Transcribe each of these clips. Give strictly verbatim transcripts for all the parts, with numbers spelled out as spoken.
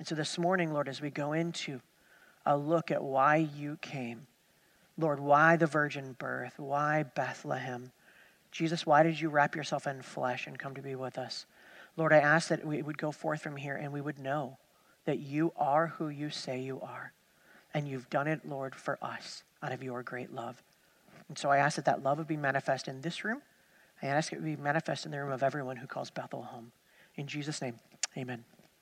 And so this morning, Lord, as we go into a look at why you came, Lord, why the virgin birth? Why Bethlehem? Jesus, why did you wrap yourself in flesh and come to be with us? Lord, I ask that we would go forth from here and we would know that you are who you say you are. And you've done it, Lord, for us out of your great love. And so I ask that that love would be manifest in this room. I ask it would be manifest in the room of everyone who calls Bethel home. In Jesus' name, amen.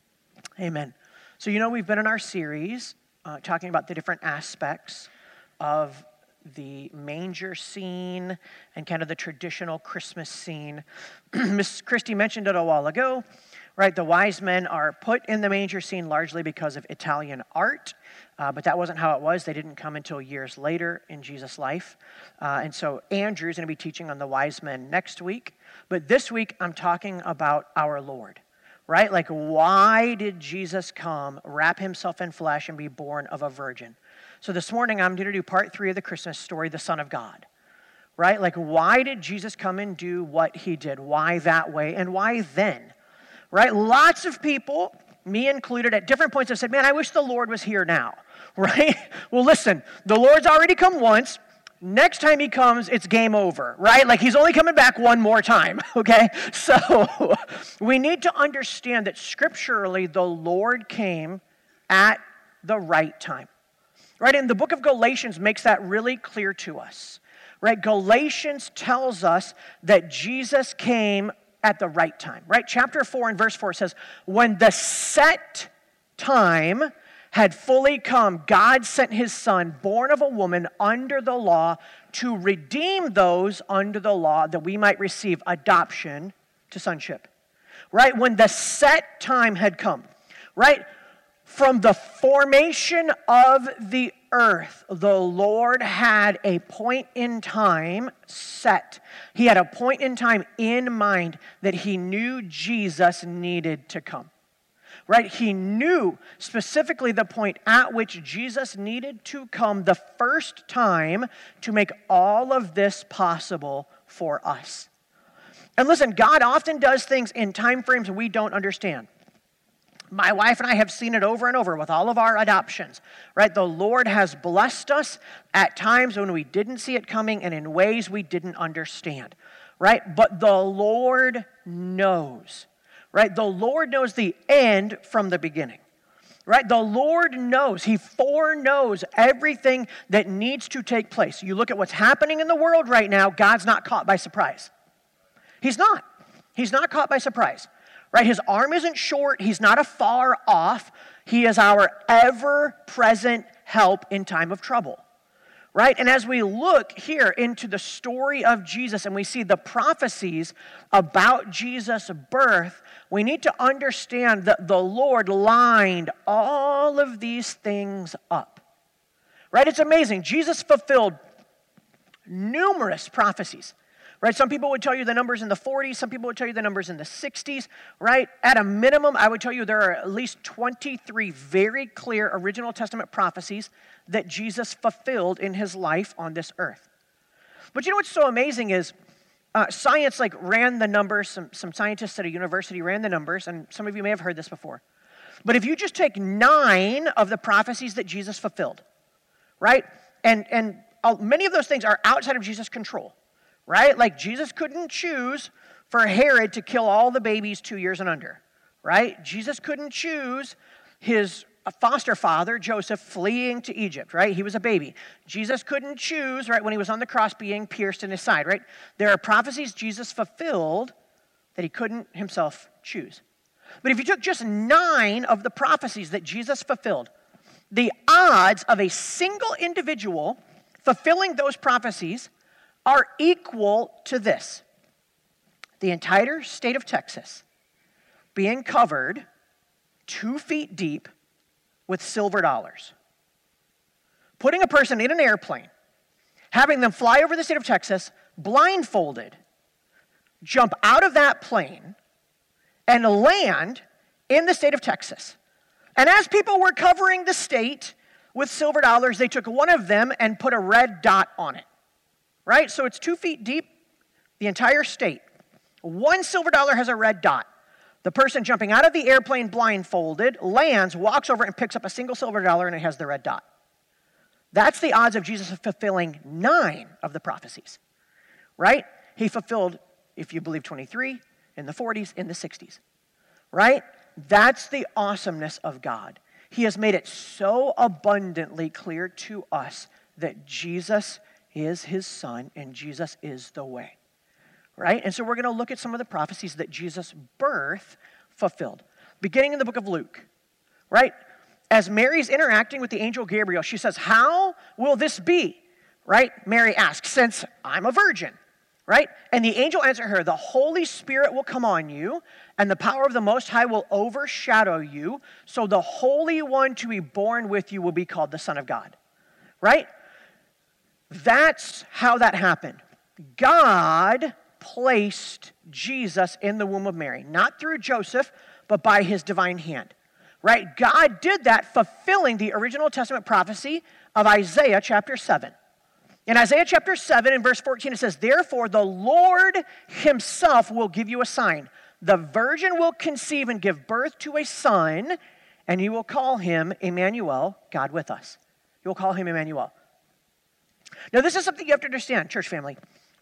Amen. So you know we've been in our series uh, talking about the different aspects of the manger scene and kind of the traditional Christmas scene. Miss Christie mentioned it a while ago, right? The wise men are put in the manger scene largely because of Italian art, uh, but that wasn't how it was. They didn't come until years later in Jesus' life. Uh, and so Andrew's going to be teaching on the wise men next week. But this week, I'm talking about our Lord, right? Like, why did Jesus come, wrap himself in flesh, and be born of a virgin? So this morning, I'm going to do part three of the Christmas story, the Son of God, right? Like, why did Jesus come and do what he did? Why that way? And why then? Right? Lots of people, me included, at different points have said, man, I wish the Lord was here now, right? Well, listen, the Lord's already come once. Next time he comes, it's game over, right? Like, he's only coming back one more time, okay? So we need to understand that scripturally, the Lord came at the right time, right? And the book of Galatians makes that really clear to us, right? Galatians tells us that Jesus came at the right time, right? Chapter four and verse four says, when the set time had fully come, God sent his son, born of a woman under the law, to redeem those under the law that we might receive adoption to sonship, right? When the set time had come, right? From the formation of the earth, the Lord had a point in time set. He had a point in time in mind that he knew Jesus needed to come. Right? He knew specifically the point at which Jesus needed to come the first time to make all of this possible for us. And listen, God often does things in time frames we don't understand. My wife and I have seen it over and over with all of our adoptions, right? The Lord has blessed us at times when we didn't see it coming and in ways we didn't understand, right? But the Lord knows, right? The Lord knows the end from the beginning, right? The Lord knows. He foreknows everything that needs to take place. You look at what's happening in the world right now, God's not caught by surprise. He's not. He's not caught by surprise. Right? His arm isn't short. He's not afar off. He is our ever-present help in time of trouble. Right? And as we look here into the story of Jesus and we see the prophecies about Jesus' birth, we need to understand that the Lord lined all of these things up. Right? It's amazing. Jesus fulfilled numerous prophecies. Right? Some people would tell you the numbers in the forties. Some people would tell you the numbers in the sixties. Right? At a minimum, I would tell you there are at least twenty-three very clear original Testament prophecies that Jesus fulfilled in his life on this earth. But you know what's so amazing is uh, science like ran the numbers. Some, some scientists at a university ran the numbers, and some of you may have heard this before. But if you just take nine of the prophecies that Jesus fulfilled, right? And, and uh, many of those things are outside of Jesus' control. Right? Like Jesus couldn't choose for Herod to kill all the babies two years and under. Right? Jesus couldn't choose his foster father, Joseph, fleeing to Egypt. Right? He was a baby. Jesus couldn't choose, right, when he was on the cross being pierced in his side. Right? There are prophecies Jesus fulfilled that he couldn't himself choose. But if you took just nine of the prophecies that Jesus fulfilled, the odds of a single individual fulfilling those prophecies are equal to this. The entire state of Texas being covered two feet deep with silver dollars. Putting a person in an airplane, having them fly over the state of Texas, blindfolded, jump out of that plane, and land in the state of Texas. And as people were covering the state with silver dollars, they took one of them and put a red dot on it. Right? So it's two feet deep, the entire state. One silver dollar has a red dot. The person jumping out of the airplane blindfolded lands, walks over and picks up a single silver dollar and it has the red dot. That's the odds of Jesus fulfilling nine of the prophecies, right? He fulfilled, if you believe twenty-three, in the forties, in the sixties, right? That's the awesomeness of God. He has made it so abundantly clear to us that Jesus is his son and Jesus is the way, right? And so we're going to look at some of the prophecies that Jesus' birth fulfilled. Beginning in the book of Luke, right? As Mary's interacting with the angel Gabriel, she says, how will this be? Right? Mary asks, since I'm a virgin, right? And the angel answered her, the Holy Spirit will come on you, and the power of the Most High will overshadow you, so the Holy One to be born with you will be called the Son of God, right? That's how that happened. God placed Jesus in the womb of Mary, not through Joseph, but by his divine hand. Right? God did that, fulfilling the original Testament prophecy of Isaiah chapter seven. In Isaiah chapter seven, in verse fourteen, it says, therefore the Lord himself will give you a sign. The virgin will conceive and give birth to a son, and you will call him Emmanuel, God with us. You will call him Emmanuel. Now, this is something you have to understand, church family.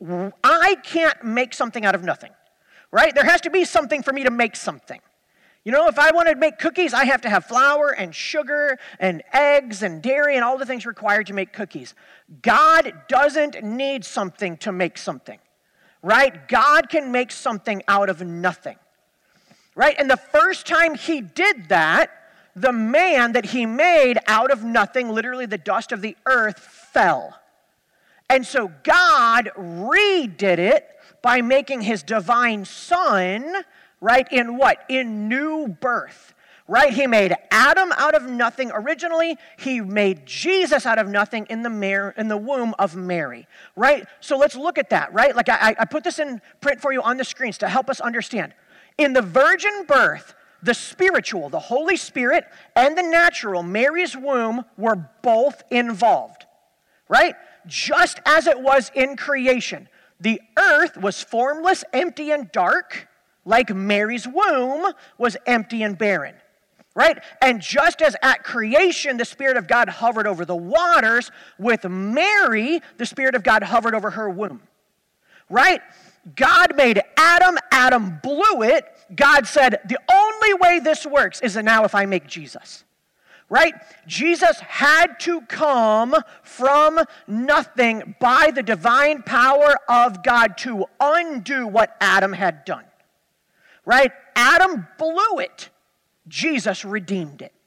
I can't make something out of nothing, right? There has to be something for me to make something. You know, if I want to make cookies, I have to have flour and sugar and eggs and dairy and all the things required to make cookies. God doesn't need something to make something, right? God can make something out of nothing, right? And the first time he did that, the man that he made out of nothing, literally the dust of the earth, fell. And so God redid it by making his divine son, right, in what? In new birth, right? He made Adam out of nothing originally. He made Jesus out of nothing in the Mar- in the womb of Mary, right? So let's look at that, right? Like I, I put this in print for you on the screens to help us understand. In the virgin birth, the spiritual, the Holy Spirit, and the natural, Mary's womb, were both involved, right? Just as it was in creation. The earth was formless, empty, and dark, like Mary's womb was empty and barren, right? And just as at creation, the Spirit of God hovered over the waters, with Mary, the Spirit of God hovered over her womb, right? God made Adam, Adam blew it. God said, the only way this works is that now if I make Jesus, right? Jesus had to come from nothing by the divine power of God to undo what Adam had done. Right? Adam blew it. Jesus redeemed it.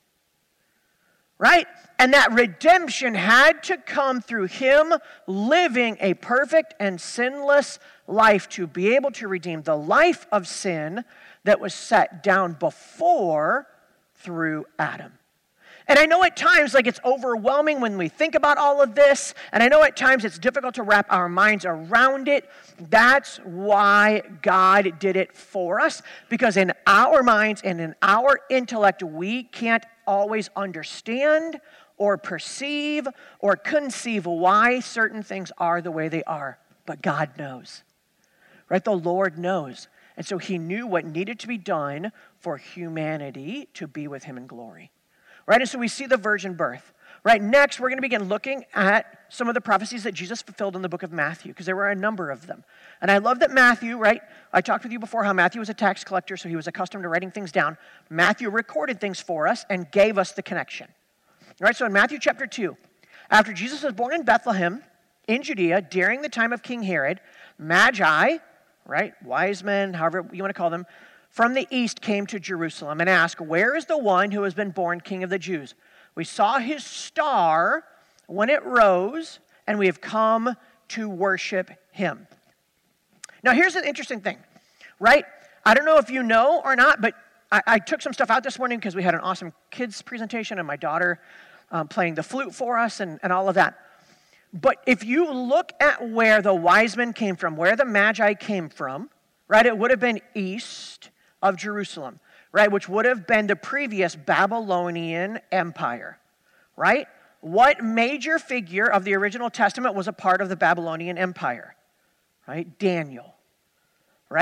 Right? And that redemption had to come through him living a perfect and sinless life to be able to redeem the life of sin that was set down before through Adam. And I know at times, like, it's overwhelming when we think about all of this, and I know at times it's difficult to wrap our minds around it. That's why God did it for us, because in our minds and in our intellect, we can't always understand or perceive or conceive why certain things are the way they are. But God knows, right? The Lord knows. And so he knew what needed to be done for humanity to be with him in glory. Right, and so we see the virgin birth. Right, next we're going to begin looking at some of the prophecies that Jesus fulfilled in the book of Matthew, because there were a number of them. And I love that Matthew, right, I talked with you before how Matthew was a tax collector, so he was accustomed to writing things down. Matthew recorded things for us and gave us the connection. Right, so in Matthew chapter two, after Jesus was born in Bethlehem, in Judea, during the time of King Herod, Magi, right, wise men, however you want to call them, from the east came to Jerusalem and asked, where is the one who has been born King of the Jews? We saw his star when it rose, and we have come to worship him. Now, here's an interesting thing, right? I don't know if you know or not, but I, I took some stuff out this morning because we had an awesome kids presentation and my daughter um, playing the flute for us and, and all of that. But if you look at where the wise men came from, where the Magi came from, right, it would have been east of Jerusalem, right, which would have been the previous Babylonian Empire, right? What major figure of the original Testament was a part of the Babylonian Empire, right? Daniel, right?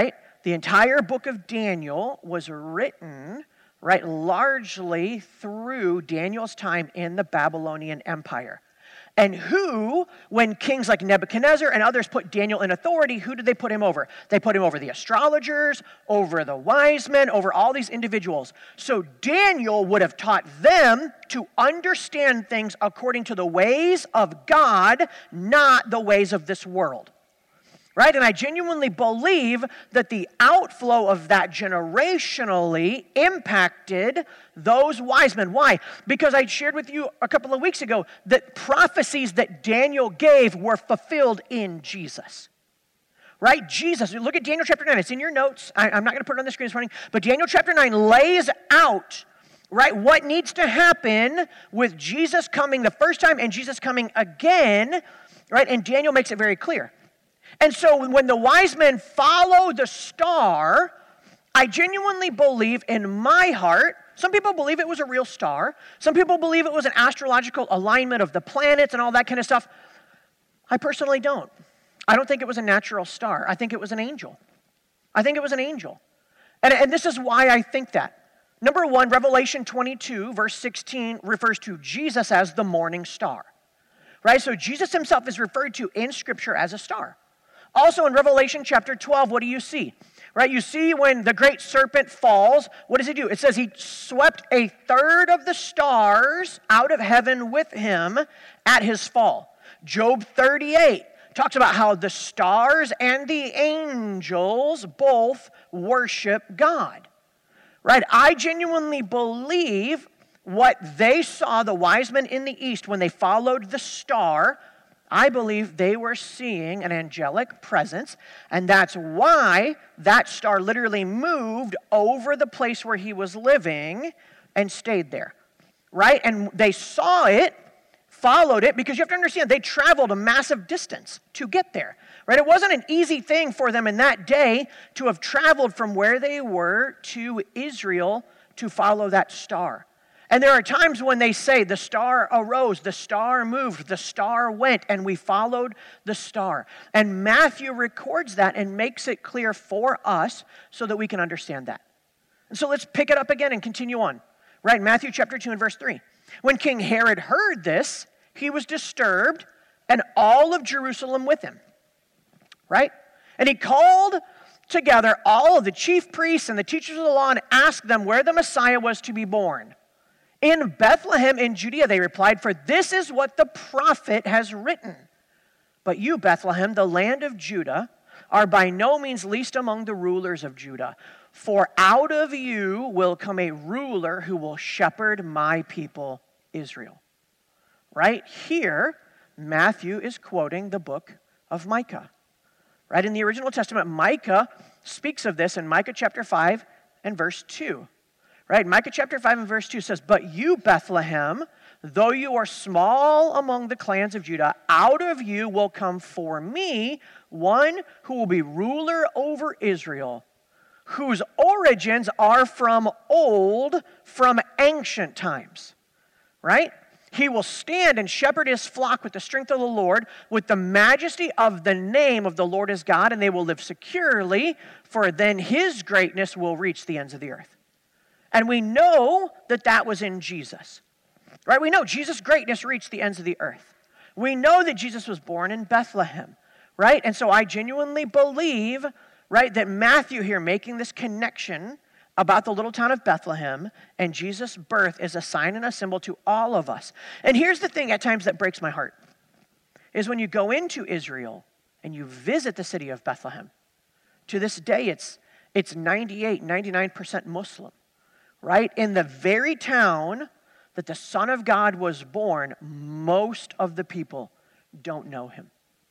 The entire book of Daniel was written, right, largely through Daniel's time in the Babylonian Empire. And who, when kings like Nebuchadnezzar and others put Daniel in authority, who did they put him over? They put him over the astrologers, over the wise men, over all these individuals. So Daniel would have taught them to understand things according to the ways of God, not the ways of this world. Right? And I genuinely believe that the outflow of that generationally impacted those wise men. Why? Because I shared with you a couple of weeks ago that prophecies that Daniel gave were fulfilled in Jesus. Right? Jesus, look at Daniel chapter nine. It's in your notes. I, I'm not going to put it on the screen this morning. But Daniel chapter nine lays out, right, what needs to happen with Jesus coming the first time and Jesus coming again. Right? And Daniel makes it very clear. And so when the wise men follow the star, I genuinely believe in my heart, some people believe it was a real star. Some people believe it was an astrological alignment of the planets and all that kind of stuff. I personally don't. I don't think it was a natural star. I think it was an angel. I think it was an angel. And, and this is why I think that. Number one, Revelation twenty-two, verse sixteen, refers to Jesus as the morning star. Right? So Jesus himself is referred to in Scripture as a star. Also in Revelation chapter twelve, what do you see? Right, you see when the great serpent falls, what does he do? It says he swept a third of the stars out of heaven with him at his fall. Job thirty-eight talks about how the stars and the angels both worship God. Right, I genuinely believe what they saw, the wise men in the east, when they followed the star, I believe they were seeing an angelic presence, and that's why that star literally moved over the place where he was living and stayed there, right? And they saw it, followed it, because you have to understand, they traveled a massive distance to get there, right? It wasn't an easy thing for them in that day to have traveled from where they were to Israel to follow that star. And there are times when they say, the star arose, the star moved, the star went, and we followed the star. And Matthew records that and makes it clear for us so that we can understand that. And so let's pick it up again and continue on. Right, Matthew chapter two and verse three. When King Herod heard this, he was disturbed, and all of Jerusalem with him. Right? And he called together all of the chief priests and the teachers of the law and asked them where the Messiah was to be born. In Bethlehem in Judea, they replied, for this is what the prophet has written. But you, Bethlehem, the land of Judah, are by no means least among the rulers of Judah. For out of you will come a ruler who will shepherd my people, Israel. Right here, Matthew is quoting the book of Micah. Right, in the original Testament, Micah speaks of this in Micah chapter five and verse two. Right, Micah chapter five and verse two says, but you, Bethlehem, though you are small among the clans of Judah, out of you will come for me one who will be ruler over Israel, whose origins are from old, from ancient times. Right? He will stand and shepherd his flock with the strength of the Lord, with the majesty of the name of the Lord his God, and they will live securely, for then his greatness will reach the ends of the earth. And we know that that was in Jesus, right? We know Jesus' greatness reached the ends of the earth. We know that Jesus was born in Bethlehem, right? And so I genuinely believe, right, that Matthew here making this connection about the little town of Bethlehem and Jesus' birth is a sign and a symbol to all of us. And here's the thing at times that breaks my heart, is when you go into Israel and you visit the city of Bethlehem. To this day, it's, it's ninety-eight, ninety-nine percent Muslim. Right? In the very town that the Son of God was born, most of the people don't know him.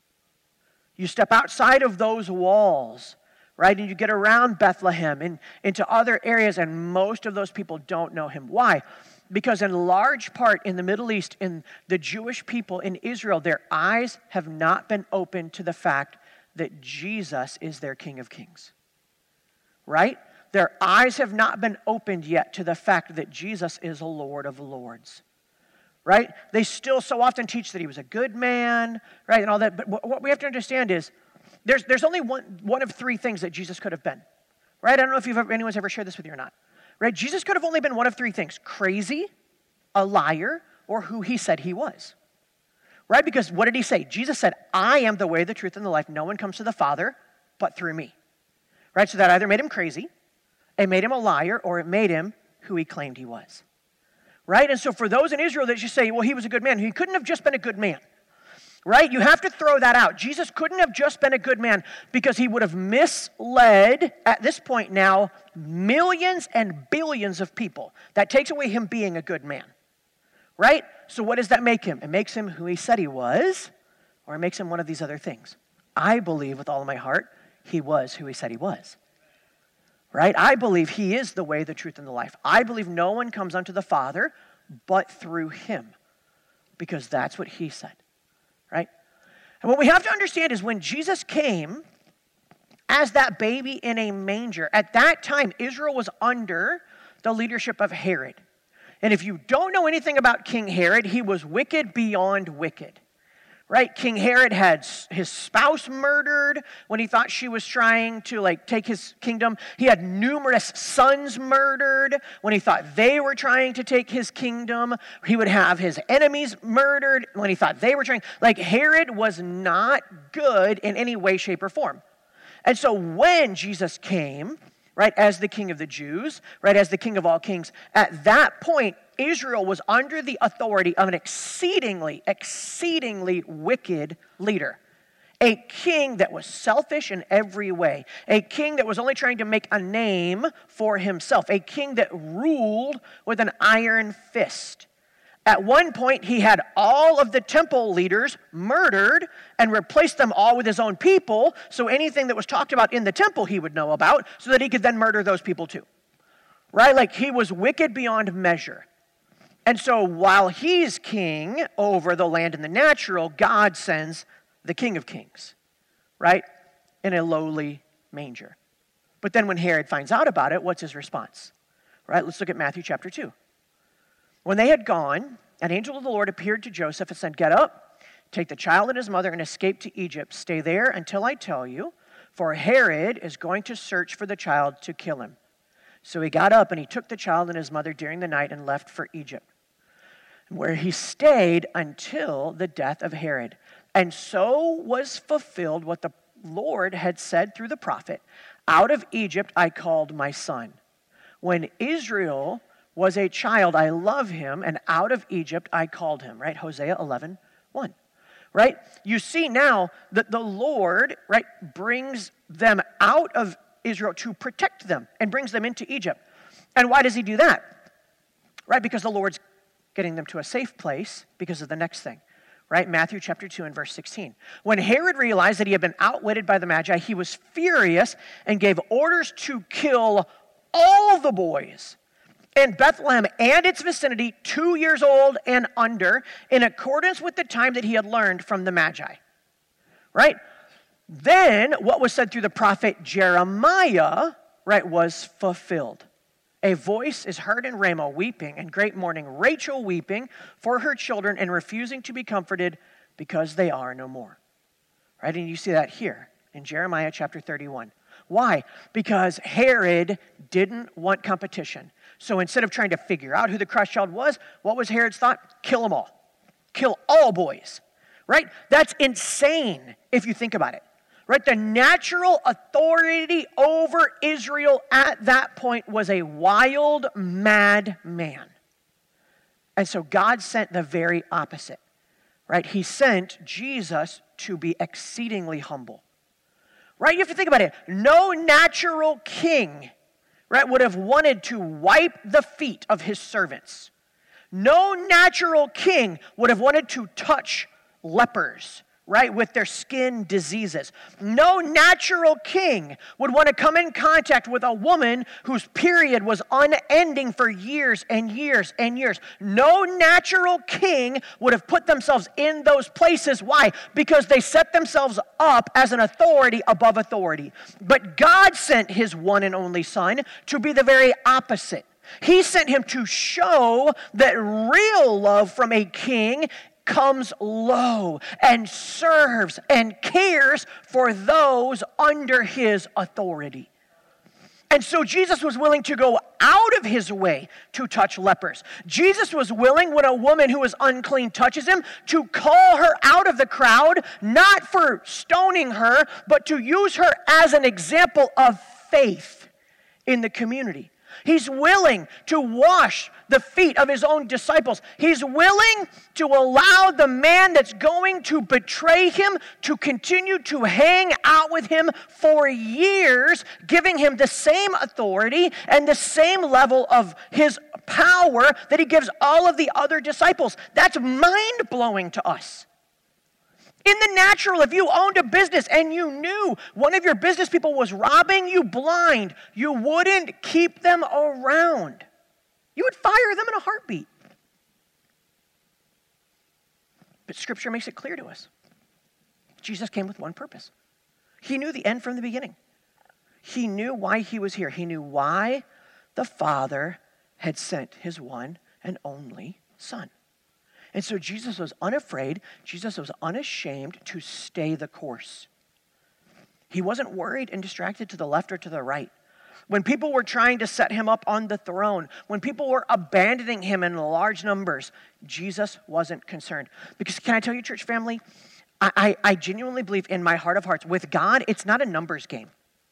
You step outside of those walls, right, and you get around Bethlehem and into other areas, and most of those people don't know him. Why? Because in large part in the Middle East, in the Jewish people in Israel, their eyes have not been opened to the fact that Jesus is their King of Kings. Right? Their eyes have not been opened yet to the fact that Jesus is a Lord of Lords, right? They still so often teach that he was a good man, right, and all that. But what we have to understand is there's, there's only one, one of three things that Jesus could have been, right? I don't know if you've ever, anyone's ever shared this with you or not, right? Jesus could have only been one of three things: crazy, a liar, or who he said he was, right? Because what did he say? Jesus said, I am the way, the truth, and the life. No one comes to the Father but through me, right? So that either made him crazy, it made him a liar, or it made him who he claimed he was, right? And so for those in Israel that just say, well, he was a good man, he couldn't have just been a good man, right? You have to throw that out. Jesus couldn't have just been a good man because he would have misled, at this point now, millions and billions of people. That takes away him being a good man, right? So what does that make him? It makes him who he said he was, or it makes him one of these other things. I believe with all of my heart he was who he said he was, right? I believe he is the way, the truth, and the life. I believe no one comes unto the Father but through him, because that's what he said. Right? And what we have to understand is when Jesus came as that baby in a manger, at that time, Israel was under the leadership of Herod. And if you don't know anything about King Herod, he was wicked beyond wicked. Right? King Herod had his spouse murdered when he thought she was trying to like take his kingdom. He had numerous sons murdered when he thought they were trying to take his kingdom. He would have his enemies murdered when he thought they were trying. Like Herod was not good in any way, shape, or form. And so when Jesus came, right, as the King of the Jews, right, as the King of all kings, at that point, Israel was under the authority of an exceedingly, exceedingly wicked leader. A king that was selfish in every way. A king that was only trying to make a name for himself. A king that ruled with an iron fist. At one point, he had all of the temple leaders murdered and replaced them all with his own people, so anything that was talked about in the temple he would know about, so that he could then murder those people too. Right? Like he was wicked beyond measure. And so while he's king over the land and the natural, God sends the King of Kings, right, in a lowly manger. But then when Herod finds out about it, what's his response? Right? Let's look at Matthew chapter two. When they had gone, an angel of the Lord appeared to Joseph and said, "Get up, take the child and his mother and escape to Egypt. Stay there until I tell you, for Herod is going to search for the child to kill him." So he got up and he took the child and his mother during the night and left for Egypt, where he stayed until the death of Herod. And so was fulfilled what the Lord had said through the prophet, "Out of Egypt I called my son. When Israel was a child, I love him, and out of Egypt I called him." Right? Hosea eleven one. Right? You see now that the Lord, right, brings them out of Israel to protect them and brings them into Egypt. And why does he do that? Right? Because the Lord's getting them to a safe place because of the next thing. Right? Matthew chapter two and verse sixteen. When Herod realized that he had been outwitted by the Magi, he was furious and gave orders to kill all the boys in Bethlehem and its vicinity, two years old and under, in accordance with the time that he had learned from the Magi. Right? Then what was said through the prophet Jeremiah, right, was fulfilled. A voice is heard in Ramah weeping and great mourning, Rachel weeping for her children and refusing to be comforted because they are no more. Right? And you see that here in Jeremiah chapter thirty-one. Why? Because Herod didn't want competition. So instead of trying to figure out who the Christ child was, what was Herod's thought? Kill them all. Kill all boys. Right? That's insane if you think about it. Right? The natural authority over Israel at that point was a wild, mad man. And so God sent the very opposite. Right? He sent Jesus to be exceedingly humble. Right? You have to think about it. No natural king, right, would have wanted to wipe the feet of his servants. No natural king would have wanted to touch lepers, right, with their skin diseases. No natural king would want to come in contact with a woman whose period was unending for years and years and years. No natural king would have put themselves in those places. Why? Because they set themselves up as an authority above authority. But God sent his one and only son to be the very opposite. He sent him to show that real love from a king comes low and serves and cares for those under his authority. And so Jesus was willing to go out of his way to touch lepers. Jesus was willing, when a woman who was unclean touches him, to call her out of the crowd, not for stoning her, but to use her as an example of faith in the community. He's willing to wash the feet of his own disciples. He's willing to allow the man that's going to betray him to continue to hang out with him for years, giving him the same authority and the same level of his power that he gives all of the other disciples. That's mind-blowing to us. In the natural, if you owned a business and you knew one of your business people was robbing you blind, you wouldn't keep them around. You would fire them in a heartbeat. But Scripture makes it clear to us. Jesus came with one purpose. He knew the end from the beginning. He knew why he was here. He knew why the Father had sent his one and only Son. And so Jesus was unafraid, Jesus was unashamed to stay the course. He wasn't worried and distracted to the left or to the right. When people were trying to set him up on the throne, when people were abandoning him in large numbers, Jesus wasn't concerned. Because can I tell you, church family, I, I, I genuinely believe in my heart of hearts, with God, it's not a numbers game.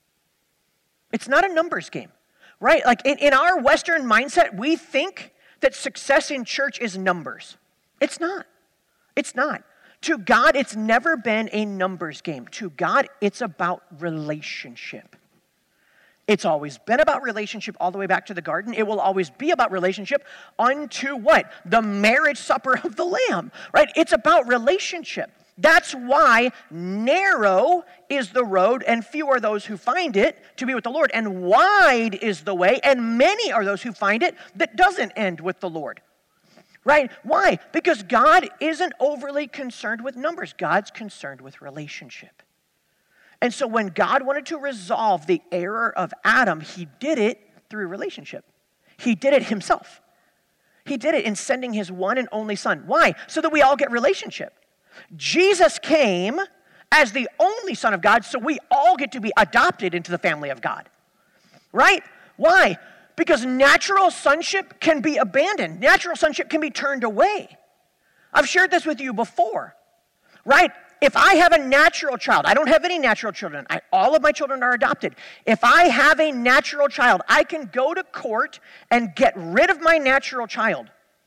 It's not a numbers game, right? Like in, in our Western mindset, we think that success in church is numbers. It's not. It's not. To God, it's never been a numbers game. To God, it's about relationship. It's always been about relationship all the way back to the garden. It will always be about relationship unto what? The marriage supper of the Lamb, right? It's about relationship. That's why narrow is the road and few are those who find it to be with the Lord. And wide is the way and many are those who find it that doesn't end with the Lord. Right? Why? Because God isn't overly concerned with numbers. God's concerned with relationship. And so when God wanted to resolve the error of Adam, he did it through relationship. He did it himself. He did it in sending his one and only Son. Why? So that we all get relationship. Jesus came as the only Son of God, so we all get to be adopted into the family of God. Right? Why? Because natural sonship can be abandoned. Natural sonship can be turned away. I've shared this with you before, right? If I have a natural child, I don't have any natural children. I, all of my children are adopted. If I have a natural child, I can go to court and get rid of my natural child.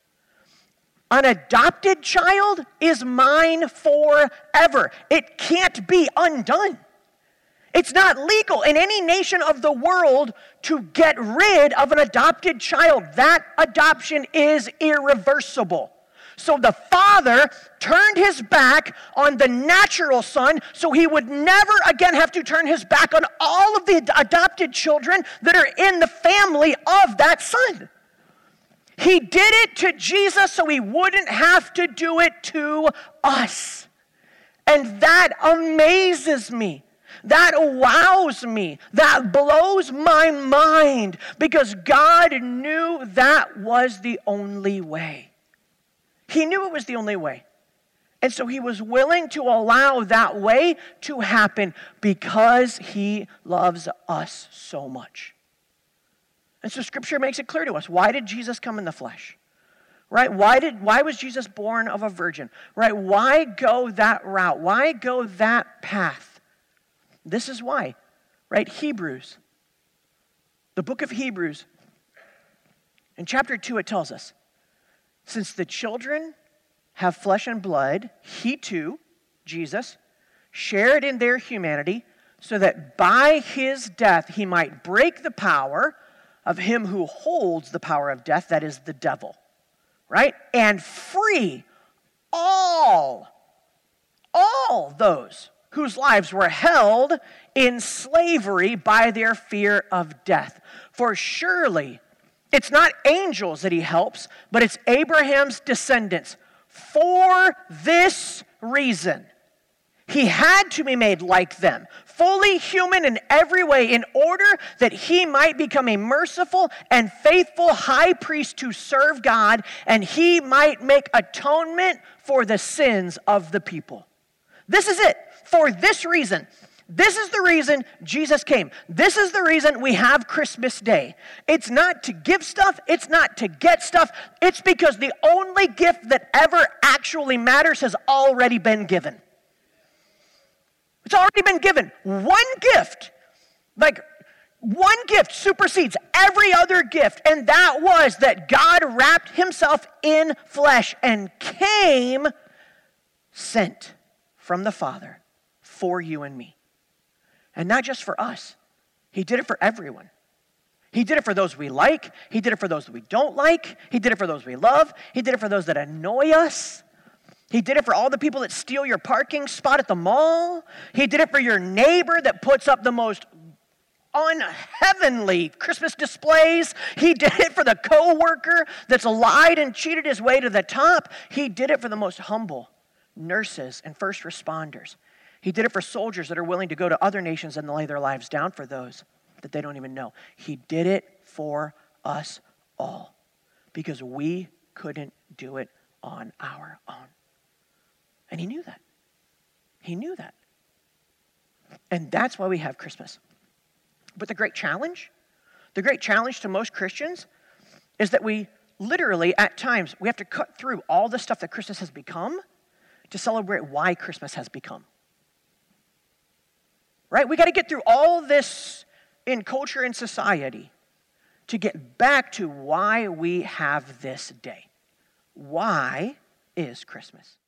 An adopted child is mine forever. It can't be undone. It's not legal in any nation of the world to get rid of an adopted child. That adoption is irreversible. So the Father turned his back on the natural Son so he would never again have to turn his back on all of the adopted children that are in the family of that Son. He did it to Jesus so he wouldn't have to do it to us. And that amazes me. That wows me. That blows my mind because God knew that was the only way. He knew it was the only way. And so he was willing to allow that way to happen because he loves us so much. And so Scripture makes it clear to us. Why did Jesus come in the flesh? Right? Why did why was Jesus born of a virgin? Right? Why go that route? Why go that path? This is why, right? Hebrews, the book of Hebrews, in chapter two, it tells us, since the children have flesh and blood, he too, Jesus, shared in their humanity so that by his death he might break the power of him who holds the power of death, that is the devil, right? And free all, all those whose lives were held in slavery by their fear of death. For surely it's not angels that he helps, but it's Abraham's descendants. For this reason, he had to be made like them, fully human in every way, in order that he might become a merciful and faithful high priest to serve God, and he might make atonement for the sins of the people. This is it. For this reason, This is the reason Jesus came. This is the reason we have Christmas Day. It's not to give stuff. It's not to get stuff. It's because the only gift that ever actually matters has already been given. It's already been given. One gift, like one gift supersedes every other gift, and that was that God wrapped himself in flesh and came sent from the Father for you and me. And not just for us. He did it for everyone. He did it for those we like. He did it for those that we don't like. He did it for those we love. He did it for those that annoy us. He did it for all the people that steal your parking spot at the mall. He did it for your neighbor that puts up the most unheavenly Christmas displays. He did it for the coworker that's lied and cheated his way to the top. He did it for the most humble nurses and first responders. He did it for soldiers that are willing to go to other nations and lay their lives down for those that they don't even know. He did it for us all because we couldn't do it on our own. And he knew that. He knew that. And that's why we have Christmas. But the great challenge, the great challenge to most Christians is that we literally, at times, we have to cut through all the stuff that Christmas has become to celebrate why Christmas has become. Right? We got to get through all this in culture and society to get back to why we have this day. Why is Christmas?